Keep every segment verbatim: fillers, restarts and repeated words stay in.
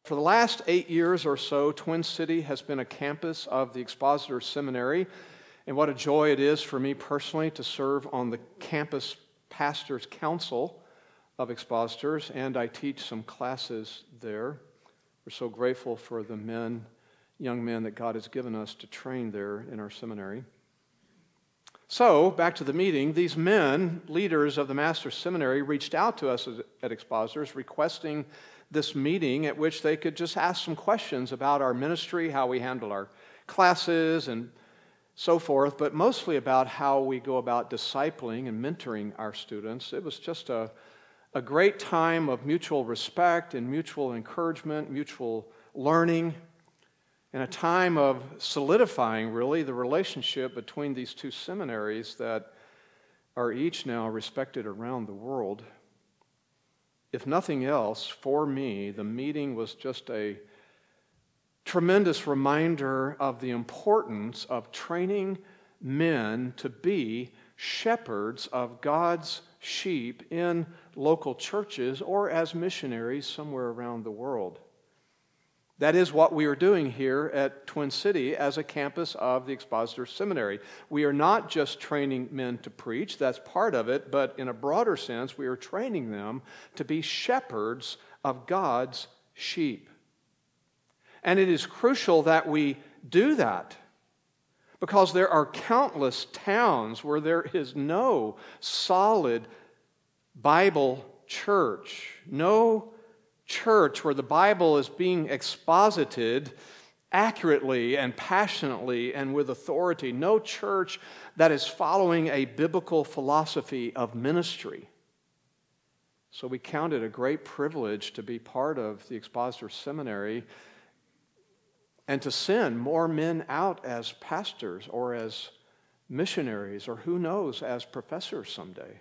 For the last eight years or so, Twin City has been a campus of the Expositor Seminary, and what a joy it is for me personally to serve on the campus pastors' council of expositors, and I teach some classes there. We're so grateful for the men, young men that God has given us to train there in our seminary. So, back to the meeting, these men, leaders of the Master's Seminary, reached out to us at Expositors requesting this meeting at which they could just ask some questions about our ministry, how we handle our classes and so forth, but mostly about how we go about discipling and mentoring our students. It was just a, a great time of mutual respect and mutual encouragement, mutual learning, and a time of solidifying, really, the relationship between these two seminaries that are each now respected around the world. If nothing else, for me, the meeting was just a tremendous reminder of the importance of training men to be shepherds of God's sheep in local churches or as missionaries somewhere around the world. That is what we are doing here at Twin City as a campus of the Expositor Seminary. We are not just training men to preach, that's part of it, but in a broader sense, we are training them to be shepherds of God's sheep. And it is crucial that we do that because there are countless towns where there is no solid Bible church, no church where the Bible is being exposited accurately and passionately and with authority. No church that is following a biblical philosophy of ministry. So we count it a great privilege to be part of the Expositor Seminary and to send more men out as pastors or as missionaries or who knows, as professors someday.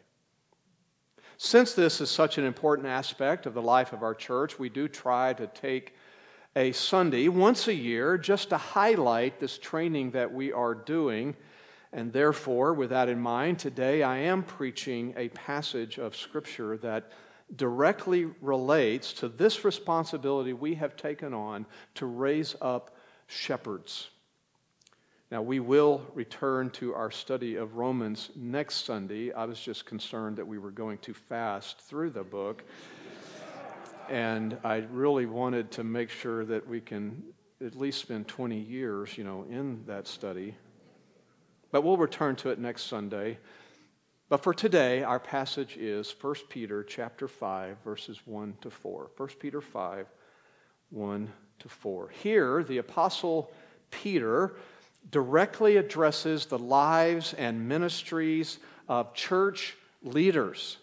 Since this is such an important aspect of the life of our church, we do try to take a Sunday once a year just to highlight this training that we are doing. And therefore, with that in mind, today I am preaching a passage of Scripture that directly relates to this responsibility we have taken on to raise up shepherds. Now, we will return to our study of Romans next Sunday. I was just concerned that we were going too fast through the book. And I really wanted to make sure that we can at least spend twenty years, you know, in that study. But we'll return to it next Sunday. But for today, our passage is First Peter chapter five, verses one to four. First Peter five, one to four. Here, the Apostle Peter directly addresses the lives and ministries of church leaders,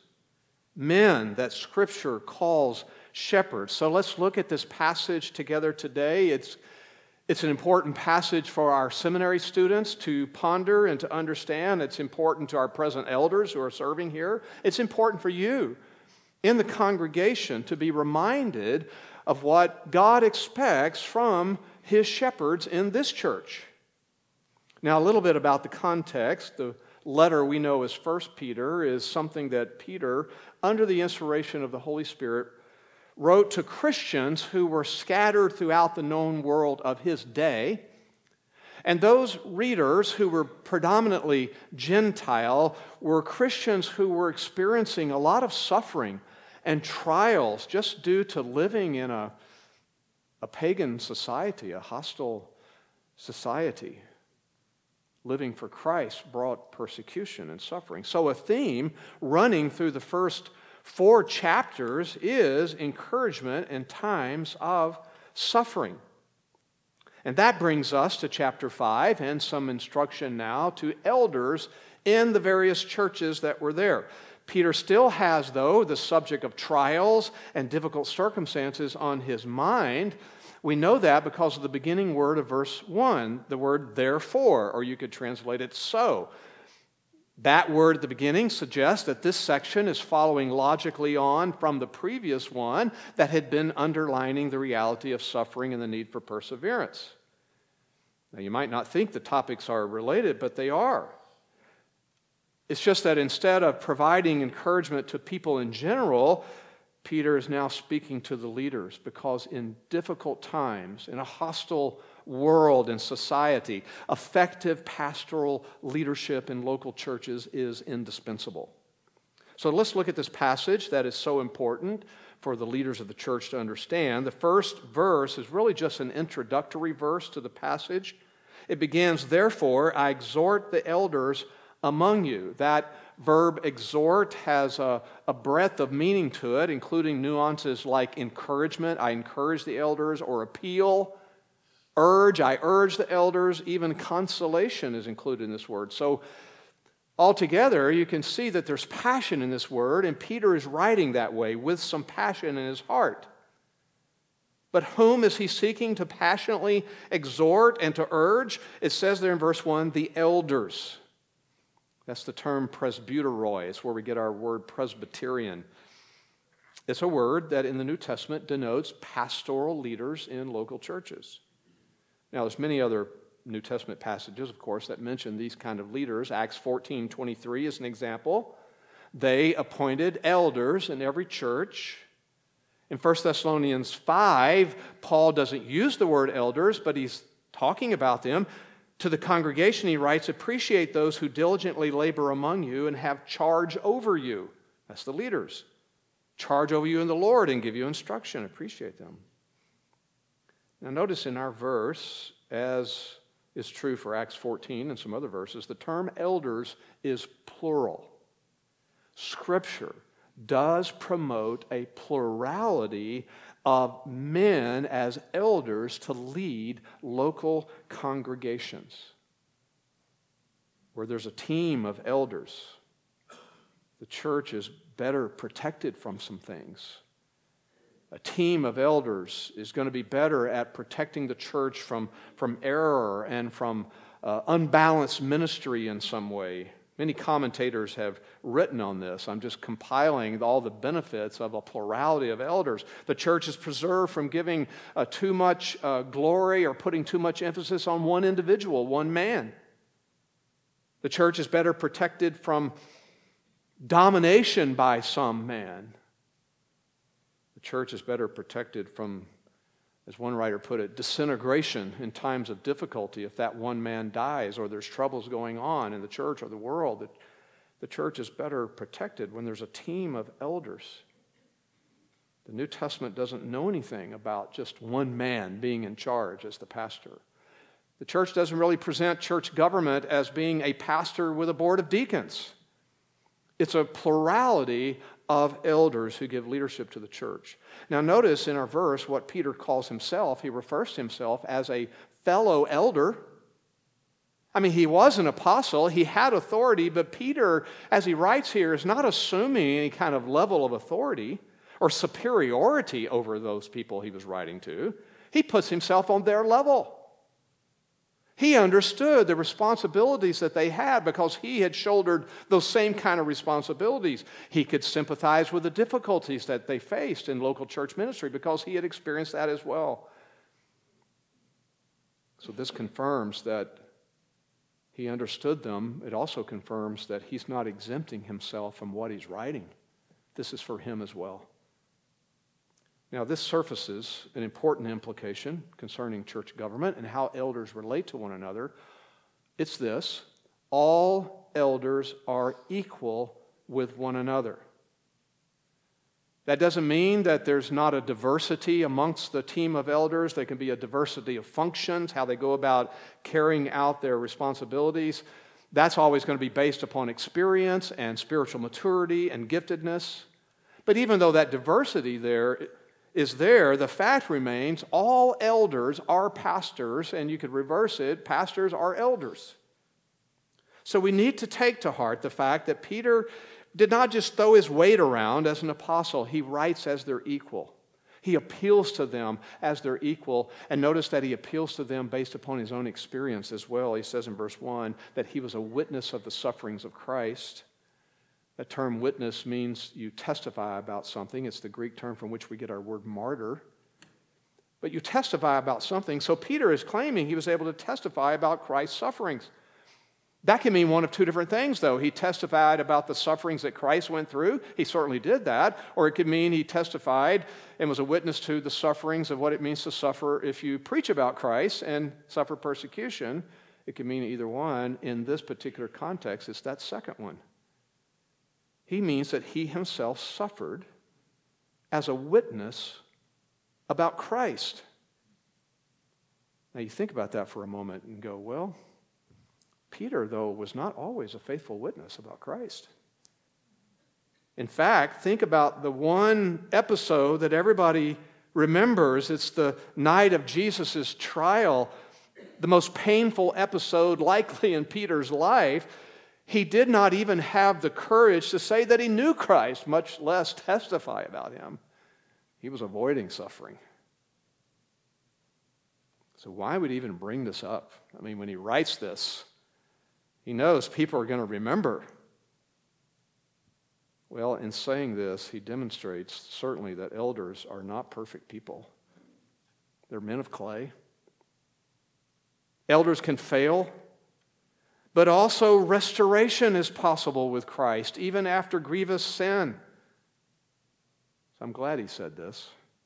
men that Scripture calls shepherds. So let's look at this passage together today. It's, it's an important passage for our seminary students to ponder and to understand. It's important to our present elders who are serving here. It's important for you in the congregation to be reminded of what God expects from His shepherds in this church. Now, a little bit about the context. The letter we know as First Peter is something that Peter, under the inspiration of the Holy Spirit, wrote to Christians who were scattered throughout the known world of his day. And those readers who were predominantly Gentile were Christians who were experiencing a lot of suffering and trials just due to living in a, a pagan society, a hostile society. Living for Christ brought persecution and suffering. So a theme running through the first four chapters is encouragement in times of suffering. And that brings us to chapter five and some instruction now to elders in the various churches that were there. Peter still has, though, the subject of trials and difficult circumstances on his mind. We know that because of the beginning word of verse one, the word therefore, or you could translate it so. That word at the beginning suggests that this section is following logically on from the previous one that had been underlining the reality of suffering and the need for perseverance. Now, you might not think the topics are related, but they are. It's just that instead of providing encouragement to people in general, Peter is now speaking to the leaders because in difficult times, in a hostile world and society, effective pastoral leadership in local churches is indispensable. So let's look at this passage that is so important for the leaders of the church to understand. The first verse is really just an introductory verse to the passage. It begins, "Therefore, I exhort the elders among you." That verb exhort has a, a breadth of meaning to it, including nuances like encouragement, I encourage the elders, or appeal, urge, I urge the elders, even consolation is included in this word. So altogether, you can see that there's passion in this word, and Peter is writing that way with some passion in his heart. But whom is he seeking to passionately exhort and to urge? It says there in verse one, the elders. That's the term presbyteroi. It's where we get our word Presbyterian. It's a word that in the New Testament denotes pastoral leaders in local churches. Now, there's many other New Testament passages, of course, that mention these kind of leaders. Acts fourteen twenty-three is an example. They appointed elders in every church. In First Thessalonians five, Paul doesn't use the word elders, but he's talking about them. To the congregation, he writes, appreciate those who diligently labor among you and have charge over you. That's the leaders. Charge over you in the Lord and give you instruction. Appreciate them. Now notice in our verse, as is true for Acts fourteen and some other verses, the term elders is plural. Scripture does promote a plurality of men as elders to lead local congregations. Where there's a team of elders, the church is better protected from some things. A team of elders is going to be better at protecting the church from, from error and from uh, unbalanced ministry in some way. Many commentators have written on this. I'm just compiling all the benefits of a plurality of elders. The church is preserved from giving uh, too much uh, glory or putting too much emphasis on one individual, one man. The church is better protected from domination by some man. The church is better protected from, as one writer put it, disintegration in times of difficulty. If that one man dies or there's troubles going on in the church or the world, the church is better protected when there's a team of elders. The New Testament doesn't know anything about just one man being in charge as the pastor. The church doesn't really present church government as being a pastor with a board of deacons. It's a plurality of elders who give leadership to the church. Now notice in our verse what Peter calls himself. He refers to himself as a fellow elder. I mean, he was an apostle. He had authority, but Peter, as he writes here, is not assuming any kind of level of authority or superiority over those people he was writing to. He puts himself on their level. He understood the responsibilities that they had because he had shouldered those same kind of responsibilities. He could sympathize with the difficulties that they faced in local church ministry because he had experienced that as well. So this confirms that he understood them. It also confirms that he's not exempting himself from what he's writing. This is for him as well. Now, this surfaces an important implication concerning church government and how elders relate to one another. It's this: all elders are equal with one another. That doesn't mean that there's not a diversity amongst the team of elders. There can be a diversity of functions, how they go about carrying out their responsibilities. That's always going to be based upon experience and spiritual maturity and giftedness. But even though that diversity there is there, the fact remains all elders are pastors, and you could reverse it, pastors are elders. So we need to take to heart the fact that Peter did not just throw his weight around as an apostle. He writes as their equal. He appeals to them as their equal, and notice that he appeals to them based upon his own experience as well. He says in verse one that he was a witness of the sufferings of Christ. That term witness means you testify about something. It's the Greek term from which we get our word martyr. But you testify about something. So Peter is claiming he was able to testify about Christ's sufferings. That can mean one of two different things, though. He testified about the sufferings that Christ went through. He certainly did that. Or it could mean he testified and was a witness to the sufferings of what it means to suffer if you preach about Christ and suffer persecution. It can mean either one. In this particular context, it's that second one. He means that he himself suffered as a witness about Christ. Now you think about that for a moment and go, well, Peter, though, was not always a faithful witness about Christ. In fact, think about the one episode that everybody remembers. It's the night of Jesus' trial, the most painful episode likely in Peter's life. He did not even have the courage to say that he knew Christ, much less testify about him. He was avoiding suffering. So why would he even bring this up? I mean, when he writes this, he knows people are going to remember. Well, in saying this, he demonstrates certainly that elders are not perfect people. They're men of clay. Elders can fail, but also restoration is possible with Christ, even after grievous sin. So I'm glad he said this.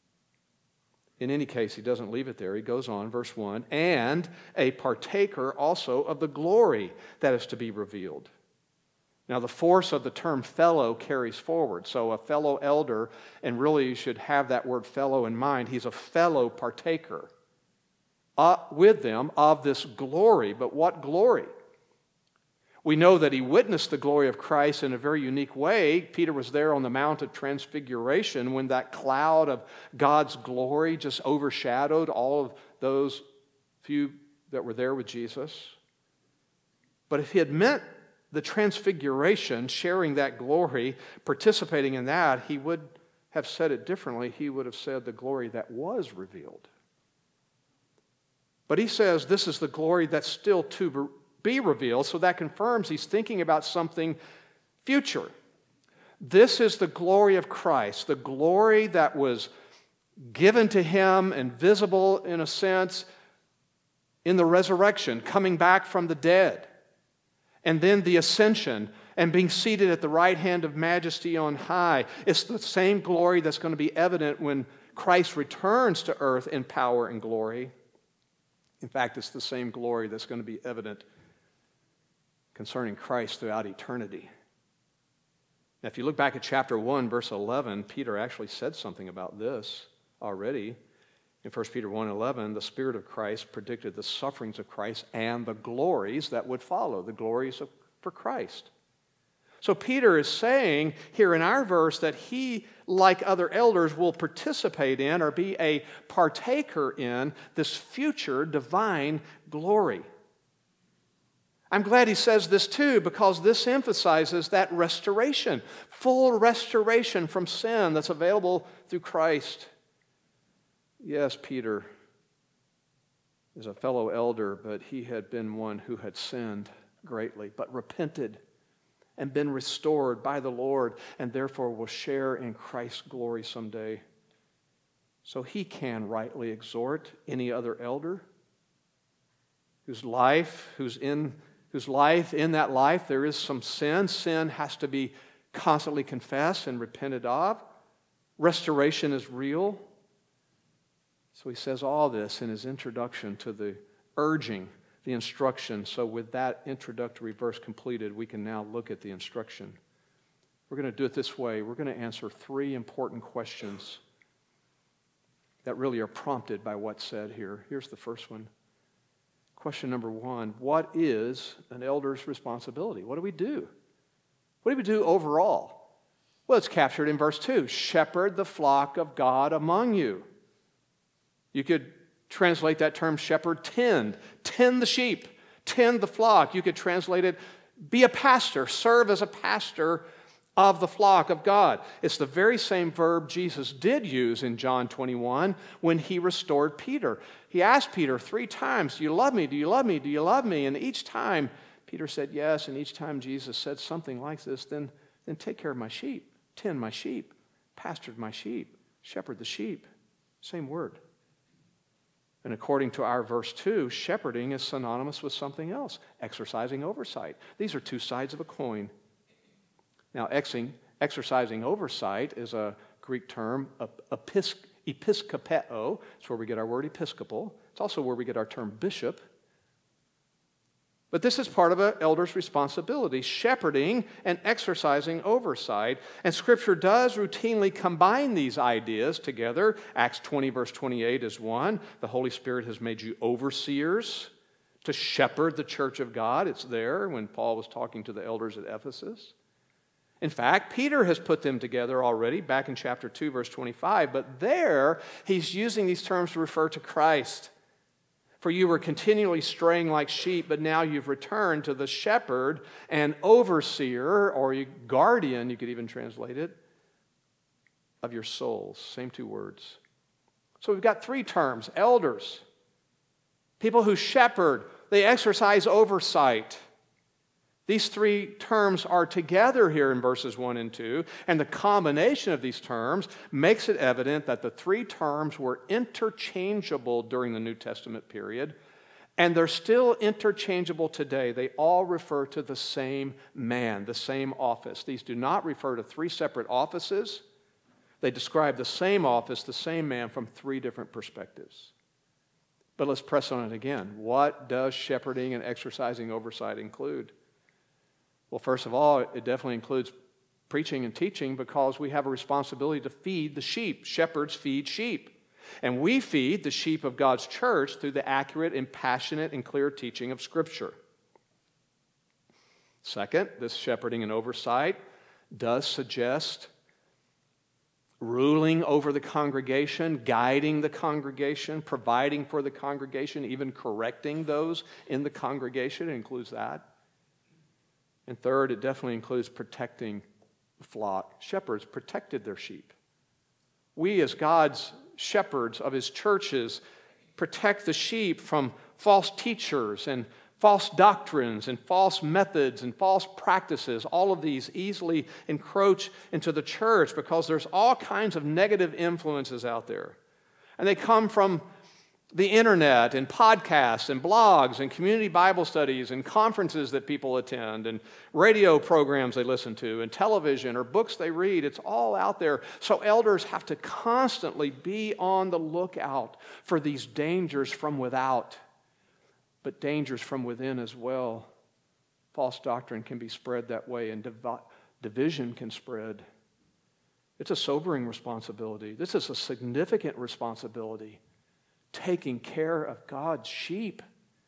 In any case, he doesn't leave it there. He goes on, verse one, and a partaker also of the glory that is to be revealed. Now, the force of the term fellow carries forward. So a fellow elder, and really you should have that word fellow in mind, he's a fellow partaker uh, with them of this glory. But what glory? We know that he witnessed the glory of Christ in a very unique way. Peter was there on the Mount of Transfiguration when that cloud of God's glory just overshadowed all of those few that were there with Jesus. But if he had meant the Transfiguration, sharing that glory, participating in that, he would have said it differently. He would have said the glory that was revealed. But he says this is the glory that's still to be revealed, so that confirms he's thinking about something future. This is the glory of Christ, the glory that was given to him and visible in a sense in the resurrection, coming back from the dead, and then the ascension and being seated at the right hand of majesty on high. It's the same glory that's going to be evident when Christ returns to earth in power and glory. In fact, it's the same glory that's going to be evident concerning Christ throughout eternity. Now, if you look back at chapter one, verse eleven, Peter actually said something about this already. In First Peter one eleven, the Spirit of Christ predicted the sufferings of Christ and the glories that would follow, the glories of, for Christ. So Peter is saying here in our verse that he, like other elders, will participate in or be a partaker in this future divine glory. I'm glad he says this too, because this emphasizes that restoration, full restoration from sin that's available through Christ. Yes, Peter is a fellow elder, but he had been one who had sinned greatly, but repented and been restored by the Lord, and therefore will share in Christ's glory someday. So he can rightly exhort any other elder whose life, who's in whose life, in that life, there is some sin. Sin has to be constantly confessed and repented of. Restoration is real. So he says all this in his introduction to the urging, the instruction. So with that introductory verse completed, we can now look at the instruction. We're going to do it this way. We're going to answer three important questions that really are prompted by what's said here. Here's the first one. Question number one, what is an elder's responsibility? What do we do? What do we do overall? Well, it's captured in verse two. Shepherd the flock of God among you. You could translate that term shepherd, tend. Tend the sheep. Tend the flock. You could translate it, be a pastor. Serve as a pastor of the flock of God. It's the very same verb Jesus did use in John twenty-one when he restored Peter. He asked Peter three times, do you love me? Do you love me? Do you love me? And each time Peter said yes, and each time Jesus said something like this, then, then take care of my sheep, tend my sheep, pastor my sheep, shepherd the sheep. Same word. And according to our verse two, shepherding is synonymous with something else, exercising oversight. These are two sides of a coin. Now, exercising oversight is a Greek term, episk, episkopeo. It's where we get our word episcopal. It's also where we get our term bishop. But this is part of an elder's responsibility, shepherding and exercising oversight. And Scripture does routinely combine these ideas together. Acts twenty, verse twenty-eight is one. The Holy Spirit has made you overseers to shepherd the church of God. It's there when Paul was talking to the elders at Ephesus. In fact, Peter has put them together already back in chapter two, verse twenty-five. But there, he's using these terms to refer to Christ. For you were continually straying like sheep, but now you've returned to the shepherd and overseer, or guardian, you could even translate it, of your souls. Same two words. So we've got three terms. Elders, people who shepherd, they exercise oversight. These three terms are together here in verses one and two, and the combination of these terms makes it evident that the three terms were interchangeable during the New Testament period, and they're still interchangeable today. They all refer to the same man, the same office. These do not refer to three separate offices. They describe the same office, the same man, from three different perspectives. But let's press on it again. What does shepherding and exercising oversight include? Well, first of all, it definitely includes preaching and teaching because we have a responsibility to feed the sheep. Shepherds feed sheep. And we feed the sheep of God's church through the accurate and passionate and clear teaching of Scripture. Second, this shepherding and oversight does suggest ruling over the congregation, guiding the congregation, providing for the congregation, even correcting those in the congregation. It includes that. And third, it definitely includes protecting the flock. Shepherds protected their sheep. We, as God's shepherds of His churches, protect the sheep from false teachers and false doctrines and false methods and false practices. All of these easily encroach into the church because there's all kinds of negative influences out there. And they come from the internet and podcasts and blogs and community Bible studies and conferences that people attend and radio programs they listen to and television or books they read. It's all out there. So elders have to constantly be on the lookout for these dangers from without, but dangers from within as well. False doctrine can be spread that way, and div- division can spread. It's a sobering responsibility. This is a significant responsibility. Taking care of God's sheep.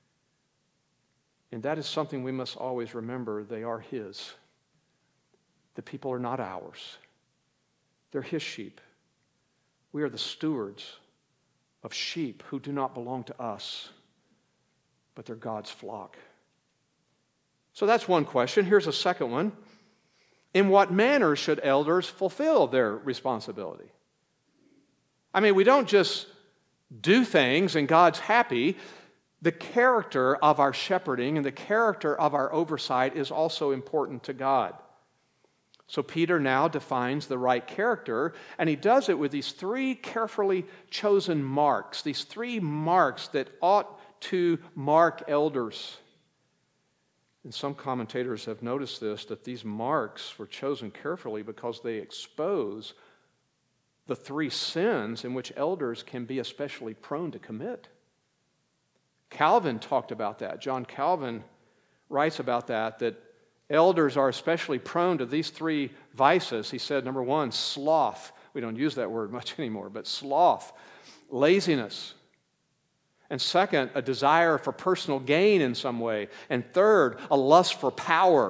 And that is something we must always remember. They are His. The people are not ours. They're His sheep. We are the stewards of sheep who do not belong to us, but they're God's flock. So that's one question. Here's a second one. In what manner should elders fulfill their responsibility? I mean, we don't just do things and God's happy. The character of our shepherding and the character of our oversight is also important to God. So Peter now defines the right character, and he does it with these three carefully chosen marks, these three marks that ought to mark elders. And some commentators have noticed this, that these marks were chosen carefully because they expose the three sins in which elders can be especially prone to commit. Calvin talked about that. John Calvin writes about that, that elders are especially prone to these three vices. He said, number one, sloth. We don't use that word much anymore, but sloth, laziness. And second, a desire for personal gain in some way. And third, a lust for power.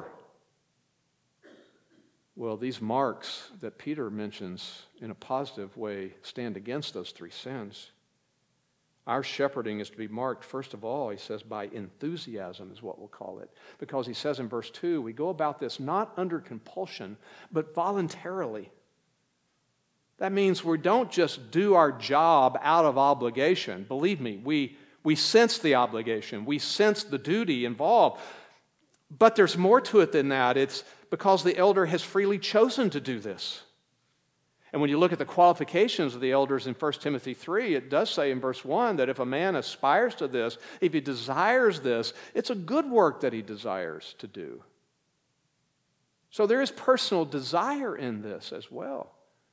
Well, these marks that Peter mentions in a positive way stand against those three sins. Our shepherding is to be marked, first of all, he says, by enthusiasm is what we'll call it. Because he says in verse two, we go about this not under compulsion, but voluntarily. That means we don't just do our job out of obligation. Believe me, we, we sense the obligation. We sense the duty involved. But there's more to it than that. It's because the elder has freely chosen to do this. And when you look at the qualifications of the elders in First Timothy three, it does say in verse one that if a man aspires to this, if he desires this, it's a good work that he desires to do. So there is personal desire in this as well.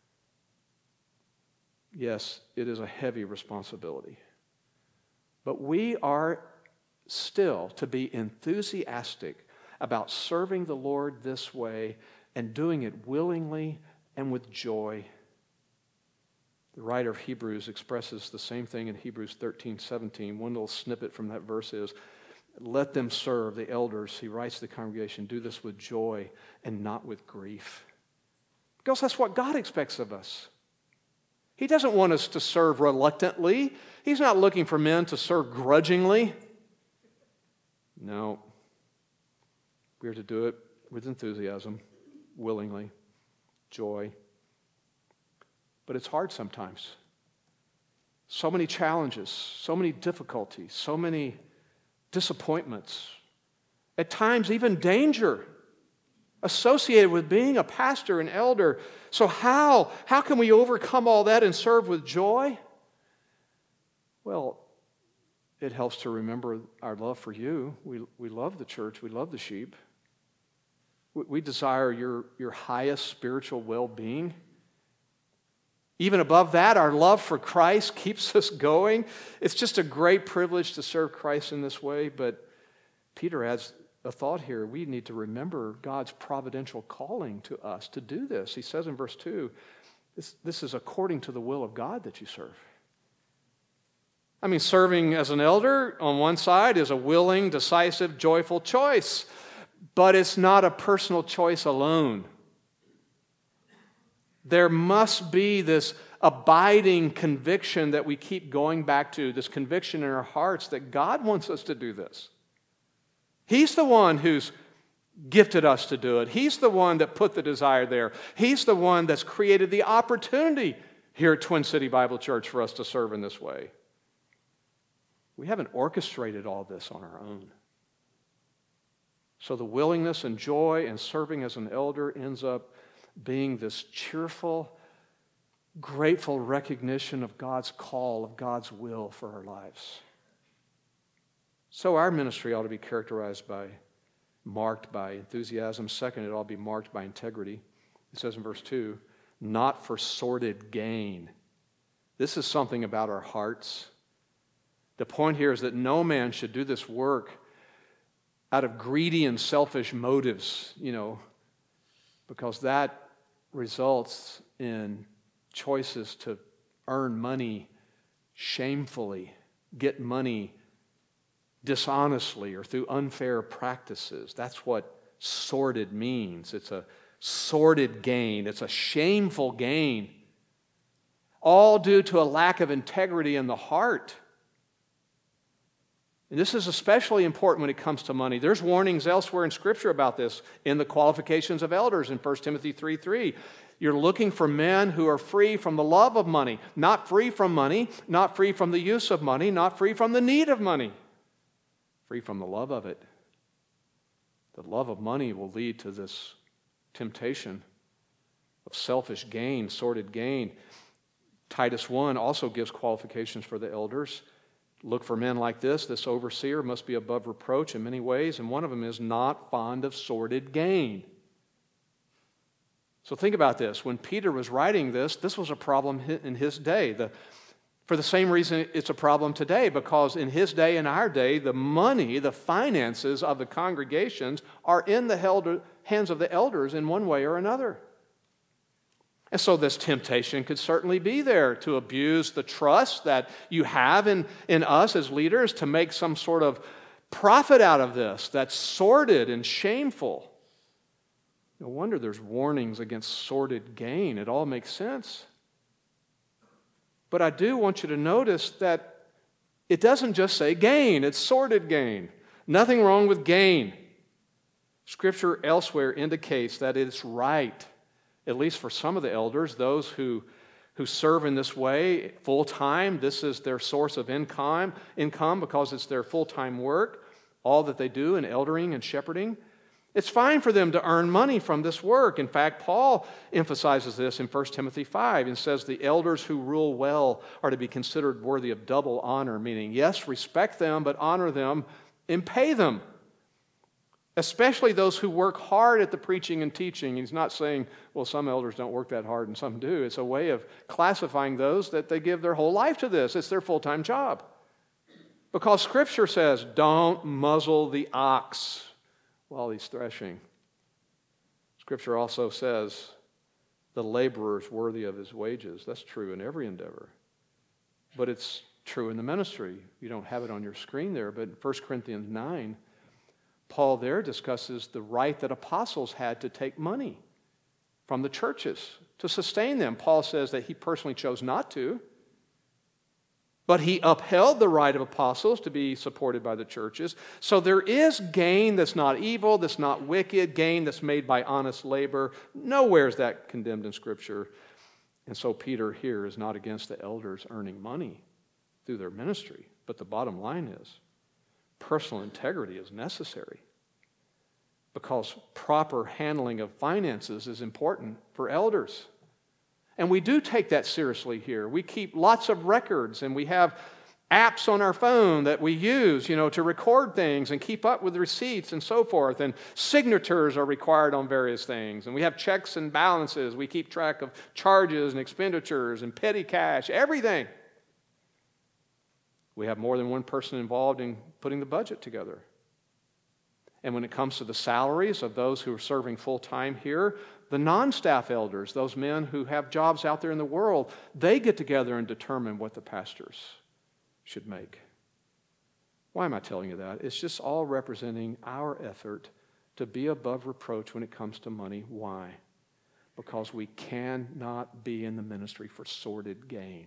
Yes, it is a heavy responsibility. But we are still to be enthusiastic about serving the Lord this way and doing it willingly and with joy. The writer of Hebrews expresses the same thing in Hebrews thirteen seventeen. One little snippet from that verse is, let them serve, the elders, he writes to the congregation, do this with joy and not with grief. Because that's what God expects of us. He doesn't want us to serve reluctantly. He's not looking for men to serve grudgingly. No. We're to do it with enthusiasm, willingly, joy. But it's hard sometimes. So many challenges, so many difficulties, so many disappointments, at times even danger associated with being a pastor and elder. So how, how can we overcome all that and serve with joy? Well, it helps to remember our love for you. We, we love the church. We love the sheep. We, we desire your, your highest spiritual well-being. Even above that, our love for Christ keeps us going. It's just a great privilege to serve Christ in this way, but Peter adds a thought here. We need to remember God's providential calling to us to do this. He says in verse two, this, this is according to the will of God that you serve. I mean, serving as an elder on one side is a willing, decisive, joyful choice, but it's not a personal choice alone. There must be this abiding conviction that we keep going back to, this conviction in our hearts that God wants us to do this. He's the one who's gifted us to do it. He's the one that put the desire there. He's the one that's created the opportunity here at Twin City Bible Church for us to serve in this way. We haven't orchestrated all this on our own. So the willingness and joy in serving as an elder ends up being this cheerful, grateful recognition of God's call, of God's will for our lives. So our ministry ought to be characterized by, marked by enthusiasm. Second, it ought to be marked by integrity. It says in verse two, not for sordid gain. This is something about our hearts. The point here is that no man should do this work out of greedy and selfish motives, you know, because that results in choices to earn money shamefully, get money dishonestly or through unfair practices. That's what sordid means. It's a sordid gain. It's a shameful gain, all due to a lack of integrity in the heart. And this is especially important when it comes to money. There's warnings elsewhere in Scripture about this in the qualifications of elders in First Timothy three three. You're looking for men who are free from the love of money, not free from money, not free from the use of money, not free from the need of money, free from the love of it. The love of money will lead to this temptation of selfish gain, sordid gain. Titus one also gives qualifications for the elders. Look for men like this. This overseer must be above reproach in many ways, and one of them is not fond of sordid gain. So think about this. When Peter was writing this, this was a problem in his day. The, for the same reason it's a problem today, because in his day and our day, the money, the finances of the congregations are in the held, hands of the elders in one way or another. And so this temptation could certainly be there to abuse the trust that you have in, in us as leaders, to make some sort of profit out of this that's sordid and shameful. No wonder there's warnings against sordid gain. It all makes sense. But I do want you to notice that it doesn't just say gain, it's sordid gain. Nothing wrong with gain. Scripture elsewhere indicates that it's right, at least for some of the elders, those who, who serve in this way full-time. This is their source of income, income because it's their full-time work, all that they do in eldering and shepherding. It's fine for them to earn money from this work. In fact, Paul emphasizes this in First Timothy five and says the elders who rule well are to be considered worthy of double honor, meaning, yes, respect them, but honor them and pay them. Especially those who work hard at the preaching and teaching. He's not saying, well, some elders don't work that hard and some do. It's a way of classifying those that they give their whole life to this. It's their full-time job. Because Scripture says, don't muzzle the ox while he's threshing. Scripture also says the laborer is worthy of his wages. That's true in every endeavor. But it's true in the ministry. You don't have it on your screen there, but in First Corinthians nine, Paul there discusses the right that apostles had to take money from the churches to sustain them. Paul says that he personally chose not to, but he upheld the right of apostles to be supported by the churches. So there is gain that's not evil, that's not wicked, gain that's made by honest labor. Nowhere is that condemned in Scripture. And so Peter here is not against the elders earning money through their ministry. But the bottom line is, personal integrity is necessary because proper handling of finances is important for elders. And we do take that seriously here. We keep lots of records, and we have apps on our phone that we use, you know, to record things and keep up with receipts and so forth. And signatures are required on various things. And we have checks and balances. We keep track of charges and expenditures and petty cash, everything. We have more than one person involved in putting the budget together. And when it comes to the salaries of those who are serving full-time here, the non-staff elders, those men who have jobs out there in the world, they get together and determine what the pastors should make. Why am I telling you that? It's just all representing our effort to be above reproach when it comes to money. Why? Because we cannot be in the ministry for sordid gain.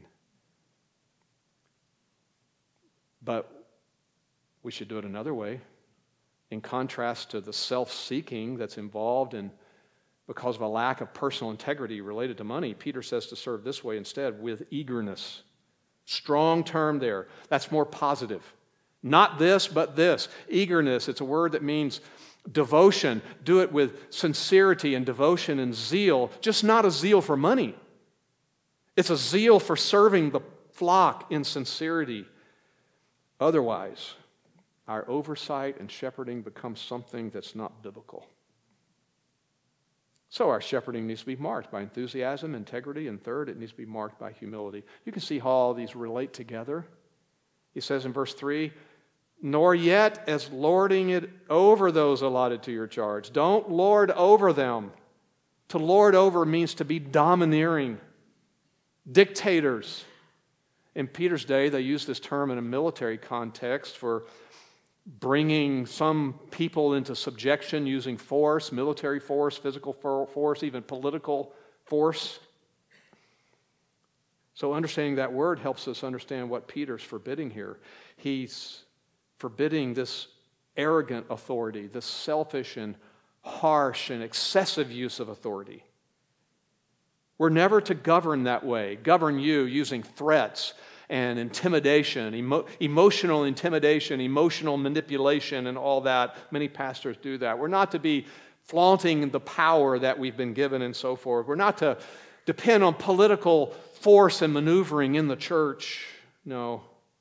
But we should do it another way. In contrast to the self-seeking that's involved in because of a lack of personal integrity related to money, Peter says to serve this way instead, with eagerness. Strong term there. That's more positive. Not this, but this. Eagerness, it's a word that means devotion. Do it with sincerity and devotion and zeal. Just not a zeal for money. It's a zeal for serving the flock in sincerity. Otherwise, our oversight and shepherding becomes something that's not biblical. So our shepherding needs to be marked by enthusiasm, integrity, and third, it needs to be marked by humility. You can see how all these relate together. He says in verse three, nor yet as lording it over those allotted to your charge. Don't lord over them. To lord over means to be domineering, dictators. In Peter's day, they used this term in a military context for bringing some people into subjection using force, military force, physical force, even political force. So understanding that word helps us understand what Peter's forbidding here. He's forbidding this arrogant authority, this selfish and harsh and excessive use of authority. We're never to govern that way, govern you using threats and intimidation, emo- emotional intimidation, emotional manipulation, and all that. Many pastors do that. We're not to be flaunting the power that we've been given and so forth. We're not to depend on political force and maneuvering in the church. No.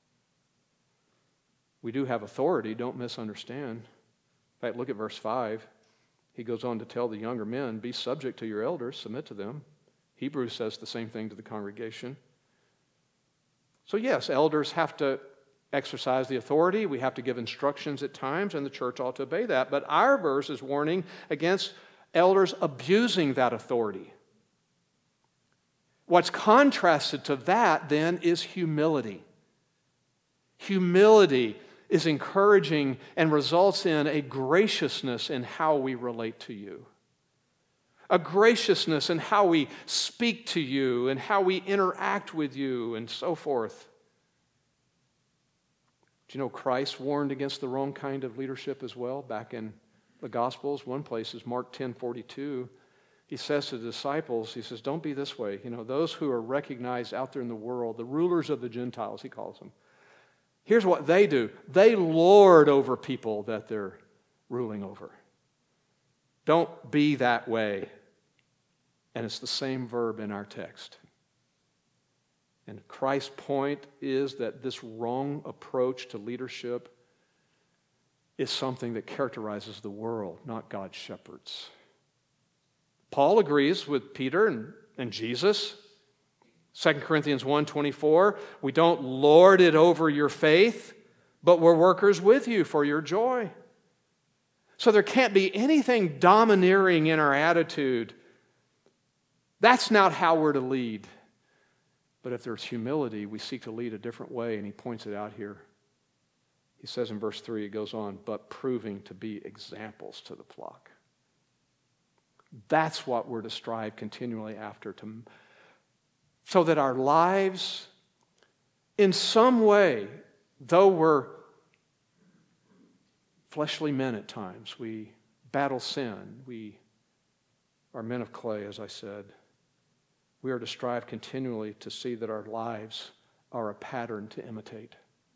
We do have authority, don't misunderstand. In fact, look at verse five. He goes on to tell the younger men, be subject to your elders, submit to them. Hebrews says the same thing to the congregation. So yes, elders have to exercise the authority. We have to give instructions at times, and the church ought to obey that. But our verse is warning against elders abusing that authority. What's contrasted to that, then, is humility. Humility is encouraging and results in a graciousness in how we relate to you. A graciousness in how we speak to you and how we interact with you and so forth. Do you know Christ warned against the wrong kind of leadership as well? Back in the Gospels, one place is Mark ten forty-two. He says to the disciples, he says, don't be this way. You know, those who are recognized out there in the world, the rulers of the Gentiles, he calls them. Here's what they do. They lord over people that they're ruling over. Don't be that way. And it's the same verb in our text. And Christ's point is that this wrong approach to leadership is something that characterizes the world, not God's shepherds. Paul agrees with Peter and, and Jesus. Second Corinthians one twenty-four, we don't lord it over your faith, but we're workers with you for your joy. So there can't be anything domineering in our attitude. That's not how we're to lead. But if there's humility, we seek to lead a different way, and he points it out here. He says in verse three, it goes on, but proving to be examples to the flock. That's what we're to strive continually after, to, so that our lives, in some way, though we're fleshly men at times, we battle sin, we are men of clay, as I said, we are to strive continually to see that our lives are a pattern to imitate.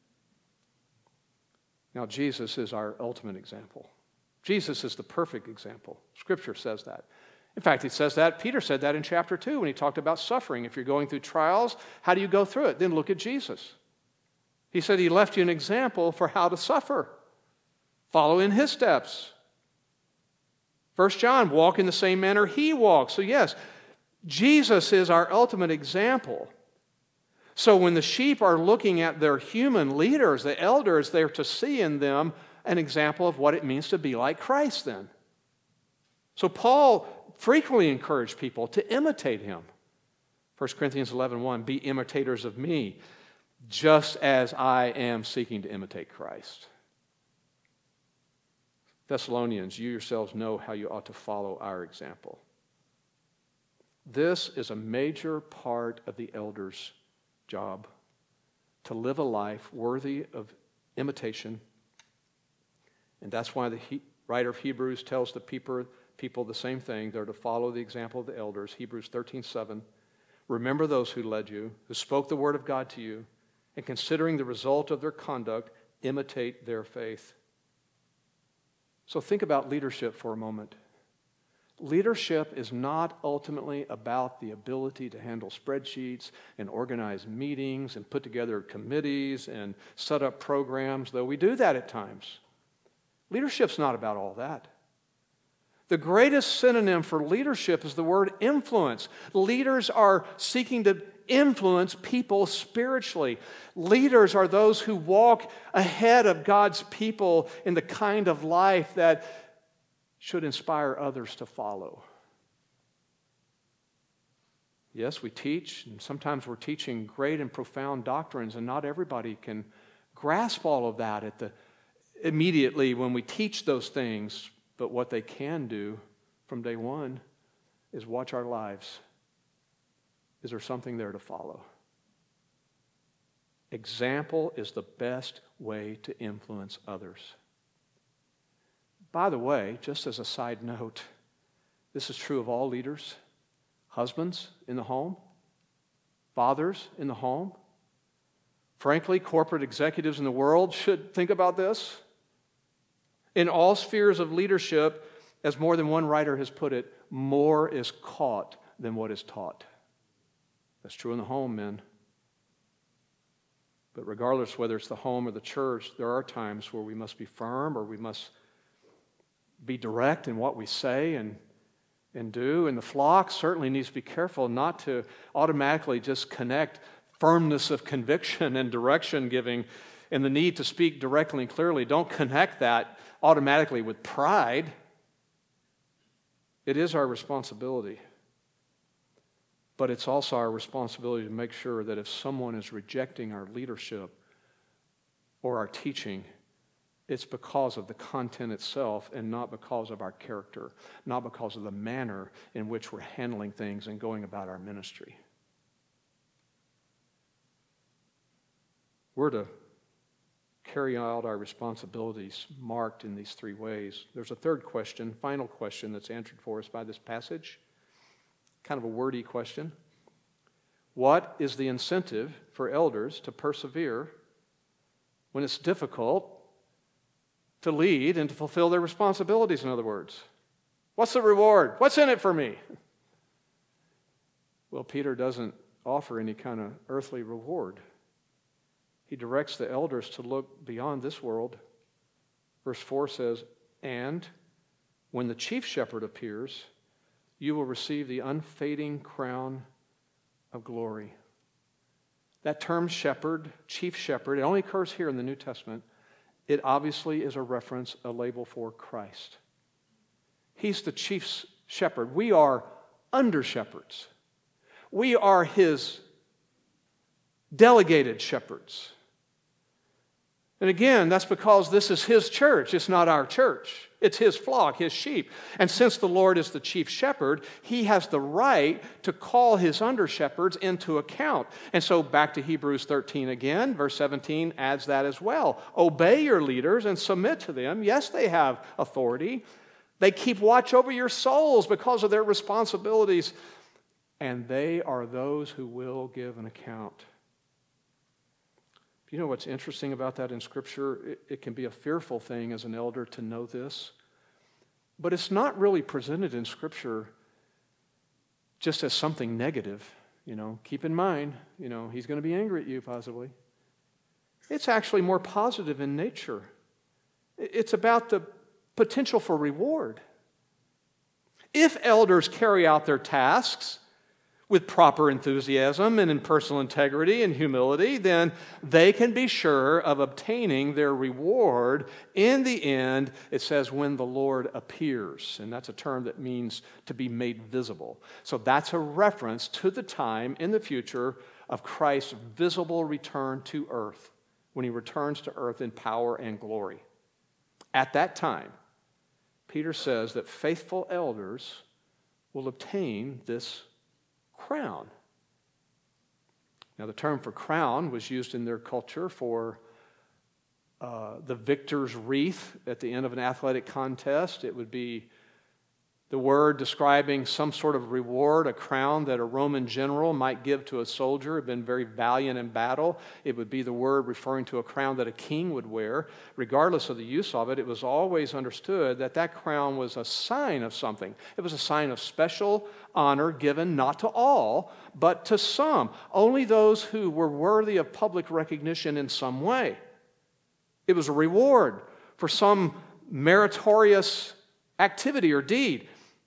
Now, Jesus is our ultimate example. Jesus is the perfect example. Scripture says that. In fact, it says that. Peter said that in chapter two when he talked about suffering. If you're going through trials, how do you go through it? Then look at Jesus. He said he left you an example for how to suffer. Follow in his steps. First John, walk in the same manner he walked. So yes, Jesus is our ultimate example. So when the sheep are looking at their human leaders, the elders, they're to see in them an example of what it means to be like Christ then. So Paul frequently encouraged people to imitate him. First Corinthians eleven one, be imitators of me, just as I am seeking to imitate Christ. Thessalonians, you yourselves know how you ought to follow our example. This is a major part of the elder's job, to live a life worthy of imitation. And that's why the he, writer of Hebrews tells the people, people the same thing. They're to follow the example of the elders. Hebrews thirteen seven. Remember those who led you, who spoke the word of God to you, and considering the result of their conduct, imitate their faith. So think about leadership for a moment. Leadership is not ultimately about the ability to handle spreadsheets and organize meetings and put together committees and set up programs, though we do that at times. Leadership's not about all that. The greatest synonym for leadership is the word influence. Leaders are seeking to influence people spiritually. Leaders are those who walk ahead of God's people in the kind of life that should inspire others to follow. Yes, we teach, and sometimes we're teaching great and profound doctrines, and not everybody can grasp all of that at the immediately when we teach those things. But what they can do from day one is watch our lives. Is there something there to follow? Example is the best way to influence others. By the way, just as a side note, this is true of all leaders, husbands in the home, fathers in the home. Frankly, corporate executives in the world should think about this. In all spheres of leadership, as more than one writer has put it, more is caught than what is taught. That's true in the home, men. But regardless whether it's the home or the church, there are times where we must be firm or we must be direct in what we say and, and do. And the flock certainly needs to be careful not to automatically just connect firmness of conviction and direction giving and the need to speak directly and clearly. Don't connect that automatically with pride. It is our responsibility. But it's also our responsibility to make sure that if someone is rejecting our leadership or our teaching, it's because of the content itself and not because of our character, not because of the manner in which we're handling things and going about our ministry. We're to carry out our responsibilities marked in these three ways. There's a third question, final question that's answered for us by this passage. Kind of a wordy question. What is the incentive for elders to persevere when it's difficult to lead and to fulfill their responsibilities, in other words? What's the reward? What's in it for me? Well, Peter doesn't offer any kind of earthly reward. He directs the elders to look beyond this world. Verse four says, "And when the chief shepherd appears, you will receive the unfading crown of glory." That term shepherd, chief shepherd, it only occurs here in the New Testament. It obviously is a reference, a label for Christ. He's the chief shepherd. We are under shepherds. We are his delegated shepherds. And again, that's because this is his church. It's not our church. It's his flock, his sheep. And since the Lord is the chief shepherd, he has the right to call his under-shepherds into account. And so back to Hebrews thirteen again, verse seventeen adds that as well. Obey your leaders and submit to them. Yes, they have authority. They keep watch over your souls because of their responsibilities. And they are those who will give an account. You know what's interesting about that in Scripture? It, it can be a fearful thing as an elder to know this, but it's not really presented in Scripture just as something negative. You know, keep in mind, you know, he's going to be angry at you possibly. It's actually more positive in nature. It's about the potential for reward. If elders carry out their tasks with proper enthusiasm and in personal integrity and humility, then they can be sure of obtaining their reward in the end. It says, when the Lord appears. And that's a term that means to be made visible. So that's a reference to the time in the future of Christ's visible return to earth, when he returns to earth in power and glory. At that time, Peter says that faithful elders will obtain this crown. Now, the term for crown was used in their culture for uh, the victor's wreath at the end of an athletic contest. It would be the word describing some sort of reward, a crown that a Roman general might give to a soldier who had been very valiant in battle. It would be the word referring to a crown that a king would wear. Regardless of the use of it, it was always understood that that crown was a sign of something. It was a sign of special honor given not to all, but to some. Only those who were worthy of public recognition in some way. It was a reward for some meritorious activity or deed.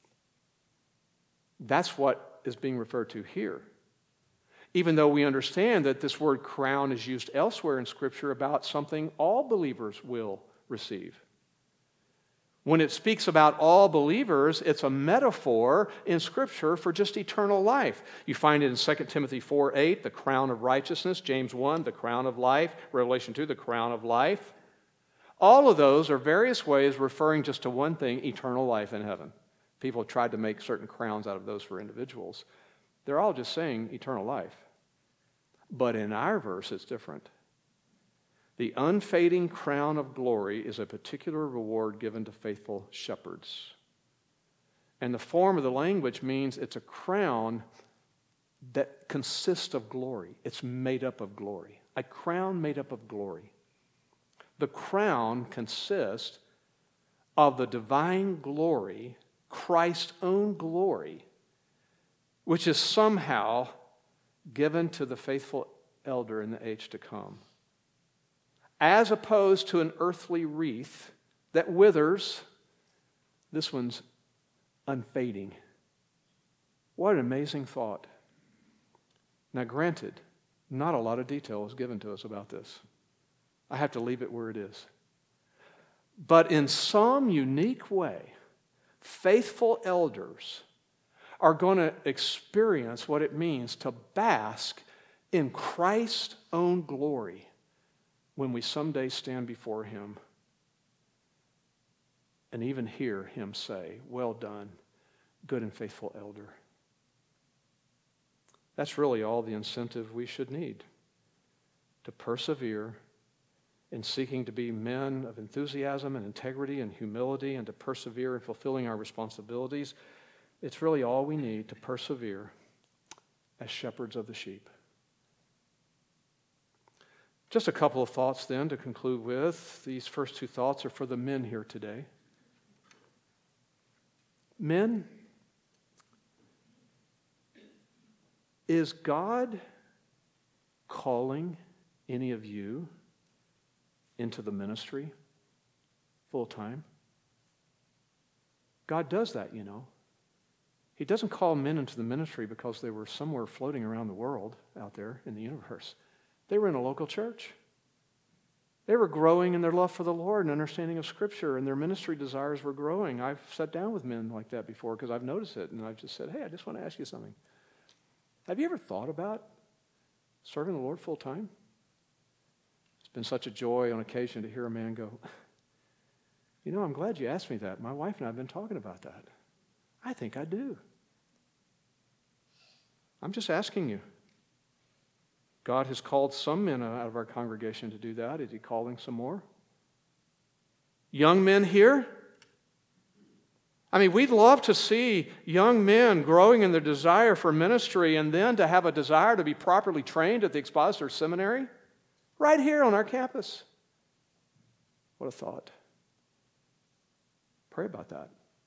That's what is being referred to here. Even though we understand that this word crown is used elsewhere in Scripture about something all believers will receive. When it speaks about all believers, it's a metaphor in Scripture for just eternal life. You find it in Second Timothy four eight, the crown of righteousness, James one, the crown of life, Revelation two, the crown of life. All of those are various ways referring just to one thing, eternal life in heaven. People have tried to make certain crowns out of those for individuals. They're all just saying eternal life. But in our verse, it's different. The unfading crown of glory is a particular reward given to faithful shepherds. And the form of the language means it's a crown that consists of glory. It's made up of glory. A crown made up of glory. The crown consists of the divine glory, Christ's own glory, which is somehow given to the faithful elder in the age to come, as opposed to an earthly wreath that withers. This one's unfading. What an amazing thought. Now, granted, not a lot of detail is given to us about this. I have to leave it where it is. But in some unique way, faithful elders are going to experience what it means to bask in Christ's own glory when we someday stand before him and even hear him say, "Well done, good and faithful elder." That's really all the incentive we should need to persevere in seeking to be men of enthusiasm and integrity and humility, and to persevere in fulfilling our responsibilities. It's really all we need to persevere as shepherds of the sheep. Just a couple of thoughts then to conclude with. These first two thoughts are for the men here today. Men, is God calling any of you into the ministry full time? God does that, you know. He doesn't call men into the ministry because they were somewhere floating around the world out there in the universe. They were in a local church. They were growing in their love for the Lord and understanding of Scripture, and their ministry desires were growing. I've sat down with men like that before because I've noticed it, and I've just said, hey, I just want to ask you something. Have you ever thought about serving the Lord full time? It's been such a joy on occasion to hear a man go, you know, I'm glad you asked me that. My wife and I have been talking about that. I think I do. I'm just asking you. God has called some men out of our congregation to do that. Is He calling some more? Young men here? I mean, we'd love to see young men growing in their desire for ministry and then to have a desire to be properly trained at the Expositor Seminary right here on our campus. What a thought. Pray about that.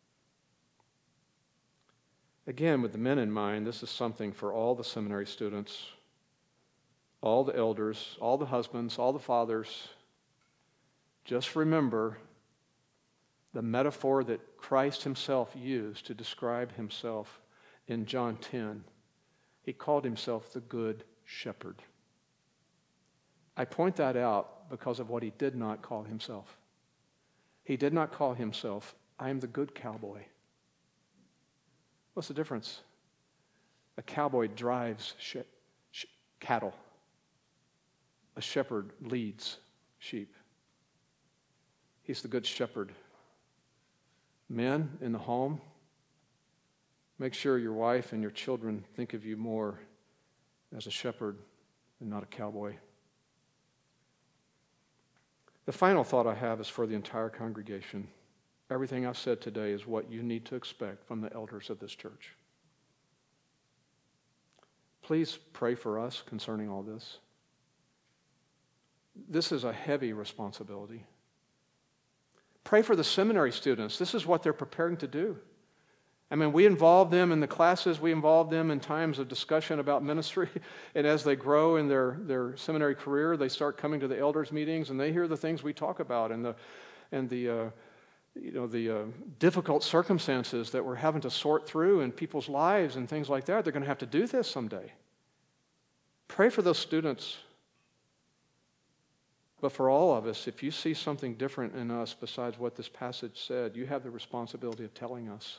Again, with the men in mind, this is something for all the seminary students, all the elders, all the husbands, all the fathers. Just remember the metaphor that Christ Himself used to describe Himself in John ten. He called Himself the Good Shepherd. I point that out because of what He did not call Himself. He did not call Himself, I am the good cowboy. What's the difference? A cowboy drives sh- sh- cattle. A shepherd leads sheep. He's the good shepherd. Men in the home, make sure your wife and your children think of you more as a shepherd and not a cowboy. The final thought I have is for the entire congregation. Everything I've said today is what you need to expect from the elders of this church. Please pray for us concerning all this. This is a heavy responsibility. Pray for the seminary students. This is what they're preparing to do. I mean, we involve them in the classes. We involve them in times of discussion about ministry. And as they grow in their, their seminary career, they start coming to the elders' meetings, and they hear the things we talk about and the, and the uh, you know, the uh, difficult circumstances that we're having to sort through in people's lives and things like that. They're going to have to do this someday. Pray for those students. But for all of us, if you see something different in us besides what this passage said, you have the responsibility of telling us.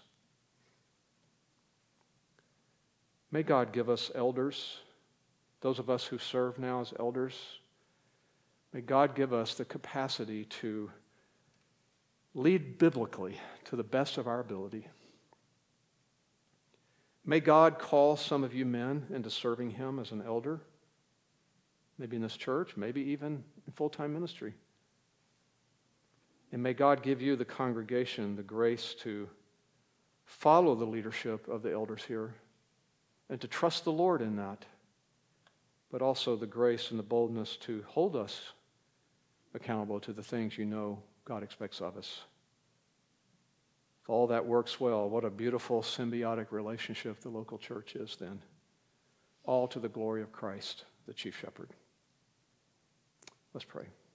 May God give us elders, those of us who serve now as elders. May God give us the capacity to lead biblically to the best of our ability. May God call some of you men into serving Him as an elder, maybe in this church, maybe even in full-time ministry. And may God give you, the congregation, the grace to follow the leadership of the elders here and to trust the Lord in that, but also the grace and the boldness to hold us accountable to the things you know God expects of us. If all that works well, what a beautiful symbiotic relationship the local church is then. All to the glory of Christ, the chief shepherd. Let's pray.